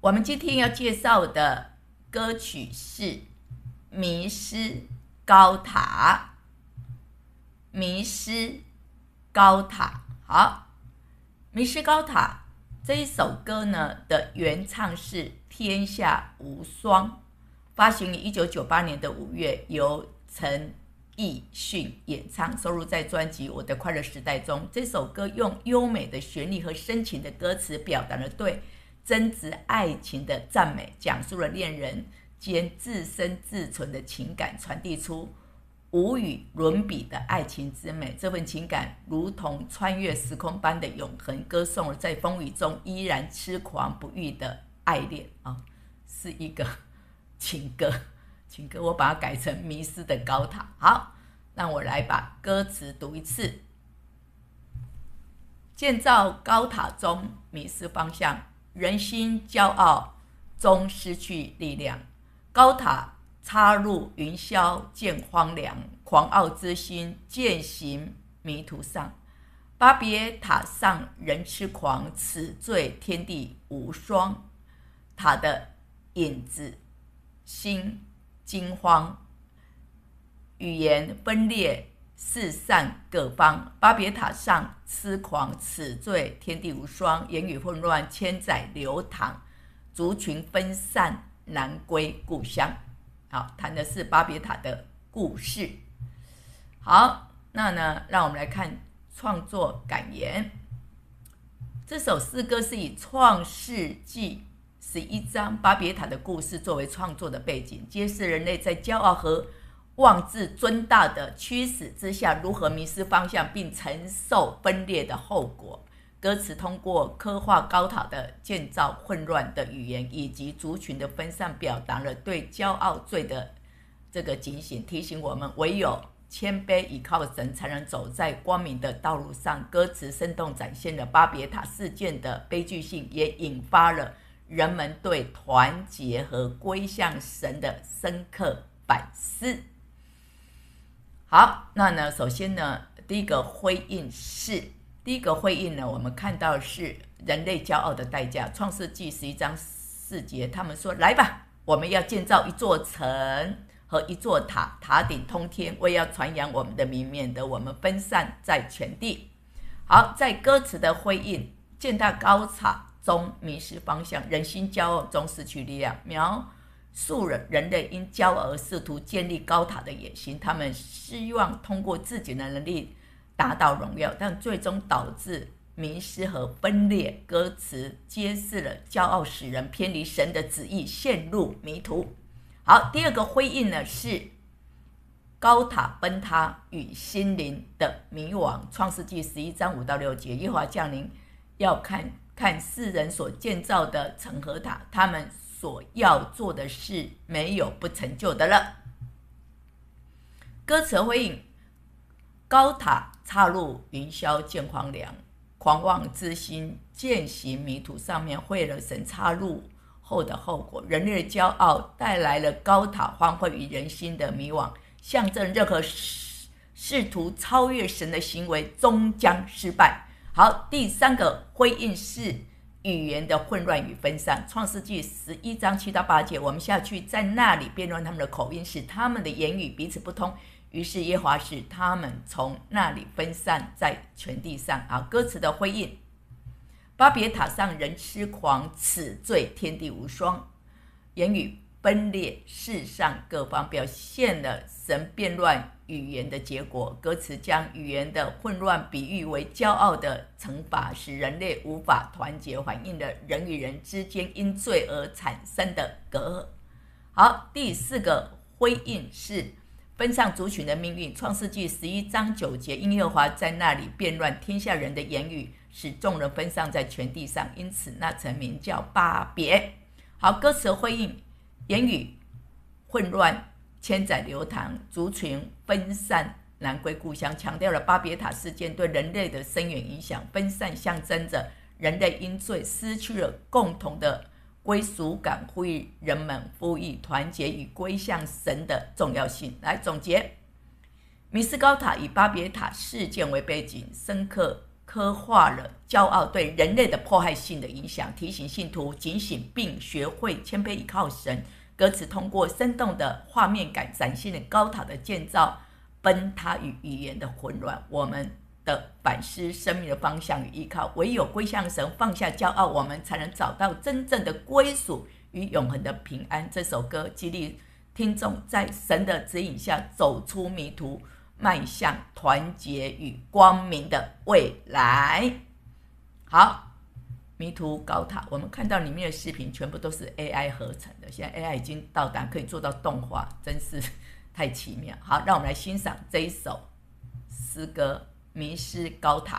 我们今天要介绍的歌曲是《迷失高塔》。迷失高塔，好，迷失高塔这一首歌呢的原唱是天下无双，发行于1998年的5月，由陈奕迅演唱，收录在专辑《我的快乐时代》中。这首歌用优美的旋律和深情的歌词，表达了对真挚爱情的赞美，讲述了恋人间自生自存的情感，传递出无与伦比的爱情之美。这份情感如同穿越时空般的永恒，歌颂了在风雨中依然痴狂不渝的爱恋是一个情歌。我把它改成迷失的高塔。好，让我来把歌词读一次。建造高塔中迷失方向，人心骄傲中失去力量，高塔插入云霄见荒凉，狂傲之心渐行迷途上。巴别塔上人痴狂，此罪天地无双。塔的影子心惊慌，语言分裂四散各方。巴别塔上痴狂，此罪天地无双。言语混乱，千载流淌，族群分散，难归故乡。好，谈的是巴别塔的故事。好，那呢，让我们来看创作感言。这首诗歌是以创世纪11章巴别塔的故事作为创作的背景，揭示人类在骄傲和妄自尊大的驱使之下，如何迷失方向并承受分裂的后果。歌词通过刻画高塔的建造混乱的语言以及族群的分散，表达了对骄傲罪的这个警醒，提醒我们唯有谦卑倚靠神才能走在光明的道路上。歌词生动展现了巴别塔事件的悲剧性，也引发了人们对团结和归向神的深刻反思。好，那呢，首先呢，第一个回应呢，我们看到是人类骄傲的代价。创世纪11章4节，他们说：“来吧，我们要建造一座城和一座塔，塔顶通天，为要传扬我们的名，免得我们分散在全地。”好，在歌词的回应，建造高塔中迷失方向，人心骄傲中失去力量，描述了人类因骄傲而试图建立高塔的野心。他们希望通过自己的能力达到荣耀，但最终导致迷失和分裂。歌词揭示了骄傲使人偏离神的旨意，陷入迷途。好，第二个回应呢是高塔崩塌与心灵的迷惘。创世纪11章5到6节，耶和华降临，要看世人所建造的城和塔，他们所要做的事没有不成就的了。歌词回应：高塔插入云霄见荒凉，狂妄之心渐行迷途。上面会了神插入后的后果，人类的骄傲带来了高塔荒废与人心的迷惘，象征任何试图超越神的行为终将失败。好，第三个回应是语言的混乱与分散。创世纪11章7到8节，我们下去在那里辩论他们的口音，使他们的言语彼此不通，于是耶和华使他们从那里分散在全地上。好，歌词的回应：巴别塔上人痴狂，此罪天地无双。言语分裂世上各方，表现了神变乱语言的结果。歌词将语言的混乱比喻为骄傲的惩罚，使人类无法团结，反映了人与人之间因罪而产生的隔阂。好，第四个回应是分散族群的命运。创世纪11章9节，因耶和华在那里变乱天下人的言语，使众人分散在全地上，因此那城名叫巴别。好，歌词回应：言语混乱，千载流淌，族群分散，难归故乡。强调了巴别塔事件对人类的深远影响。分散象征着人类因罪失去了共同的归属感，呼吁人们呼吁团结与归向神的重要性。来总结：迷失高塔以巴别塔事件为背景，深刻刻画了骄傲对人类的迫害性的影响，提醒信徒警醒并学会谦卑依靠神。歌词通过生动的画面感展现了高塔的建造崩塌与语言的混乱，我们的反思生命的方向与依靠，唯有归向神，放下骄傲，我们才能找到真正的归属与永恒的平安。这首歌激励听众在神的指引下走出迷途，迈向团结与光明的未来。好，迷途高塔，我们看到里面的视频全部都是 AI 合成的，现在 AI 已经到达可以做到动画，真是太奇妙。好，让我们来欣赏这一首诗歌《迷失高塔》。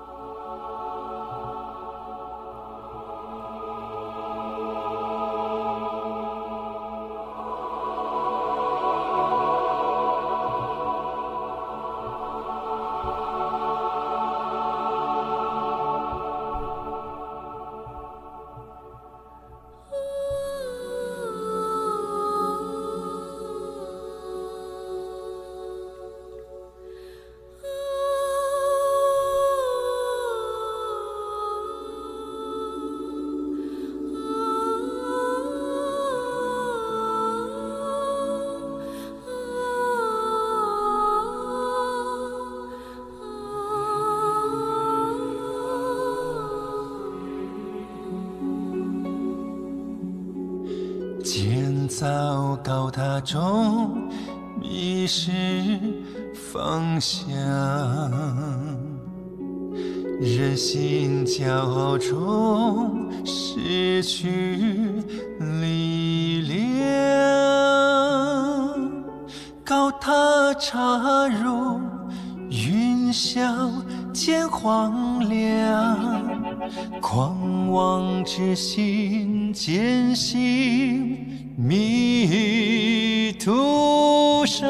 建造高塔中迷失方向，人心骄傲中失去力量，高塔插入云霄见荒凉，狂妄之心艰辛迷途上，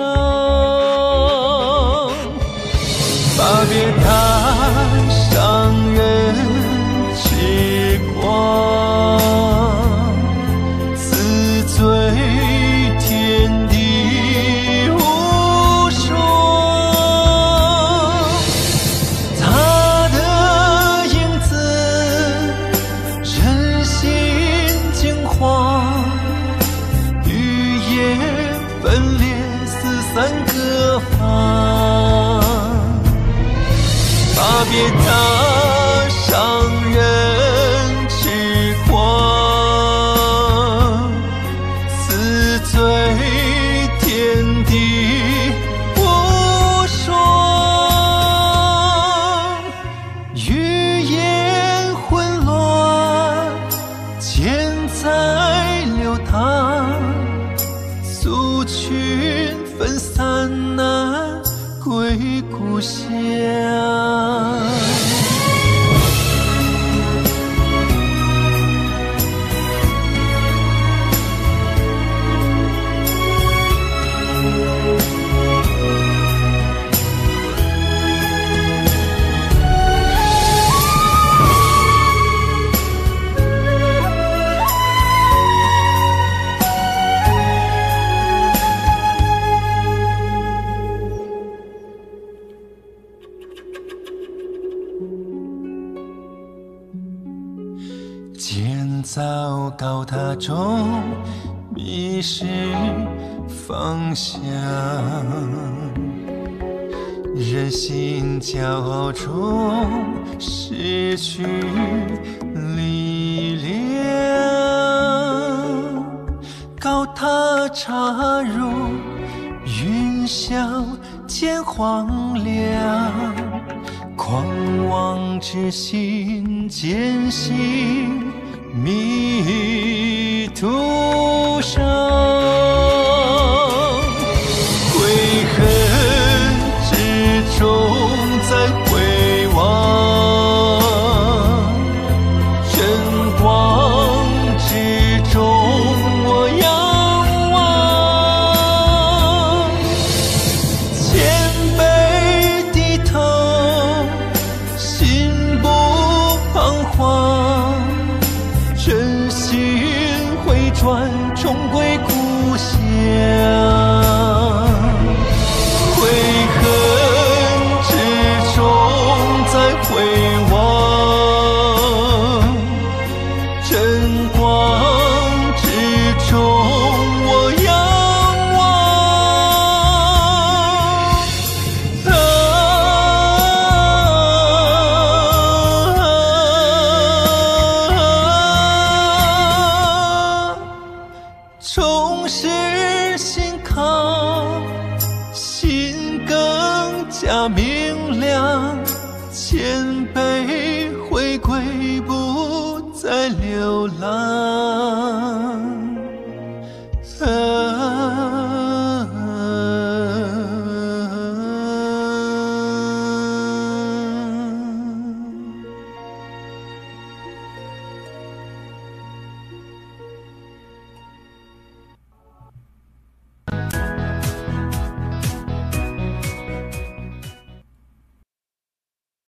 把别塔上人之光，自醉天地无双，他的影子人心惊慌，语言分裂四散各方，把别塔上人之光，自醉天地无双，语言混乱，剑在流淌，族群分散难归故乡。建造高塔中迷失方向，人心骄傲中失去力量，高塔插入云霄见荒凉，狂妄之心艰辛迷途上。